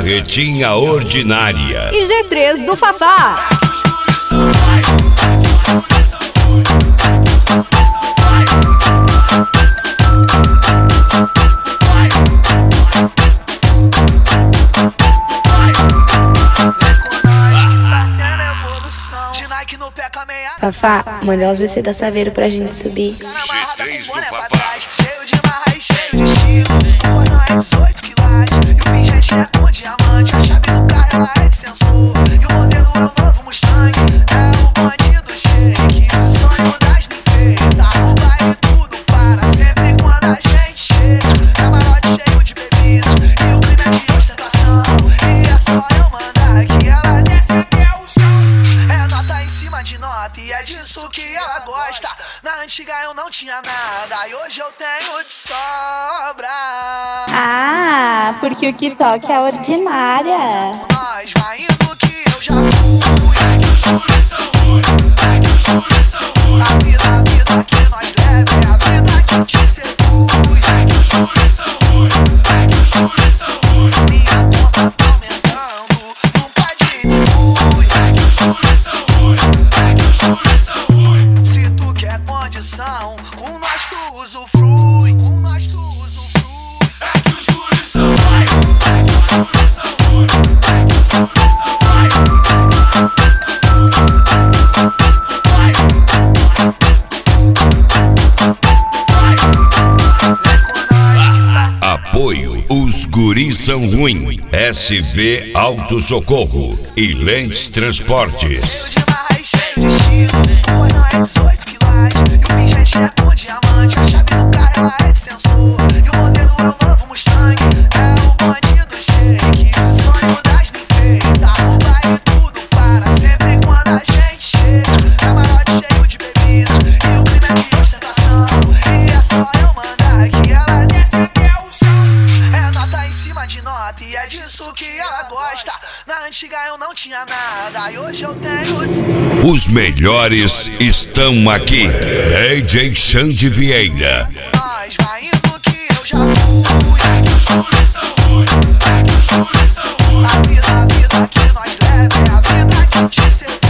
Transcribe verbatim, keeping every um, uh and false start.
Carretinha Ordinária e G três do Fafá. Fafá, manda elas descer da Saveiro pra gente subir. G três do Fafá. Cheio de marra e cheio de estilo. O cordão é dezoito quilates e o pingente é com diamante. A chave do carro ela é de sensor e o modelo é o novo Mustang. É o bandido shake, sonho das enfeitas. O baile tudo para sempre quando a gente chega. Camarote cheio de bebida e o crime é de ostentação. E é só eu mandar que ela desce até o chão. É nota em cima de nota e é disso que ela gosta. Na antiga eu não tinha nada e hoje eu tenho de sobra. Ah, porque o que toca é ordinária. Nós vai indo que eu já fui. É que os juros são ruins, é que os juros são ruins. A vida, a vida que nós leva é a vida que te seduz. É que os juros são ruins, é que os juros são ruins. Minha conta tá aumentando, nunca diminui. É que os juros são ruins, é que os juros são ruins. Se tu quer condição, com nós tu usufrui, com nós tu usufrui. É que os juros são ruins, é que os juros são ruins, é que os juros são ruins. Apoio Os Guris São Ruim, S V Auto Socorro e Lentes Transportes. Cheio de marra e cheio de estilo. O cordão é dezoito quilates e o pingente é com diamante. A chave do carro ela é de sensor e o modelo é o novo Mustang. É o bandido shake, sonho das enfeitas. O baile tudo para sempre quando a gente chega. Camarote cheio de bebida e o crime é de ostentação. E é só eu mandar que ela desce até o chão. É nota em cima de nota e é disso que ela gosta. Na antiga eu não tinha nada e hoje eu tenho. Os melhores estão aqui. D J Xande Vieira. Nós vai indo que eu já fui. É que os juros são ruins, é que os juros são ruins. A vida, a vida que nós leva é a vida que te seduz.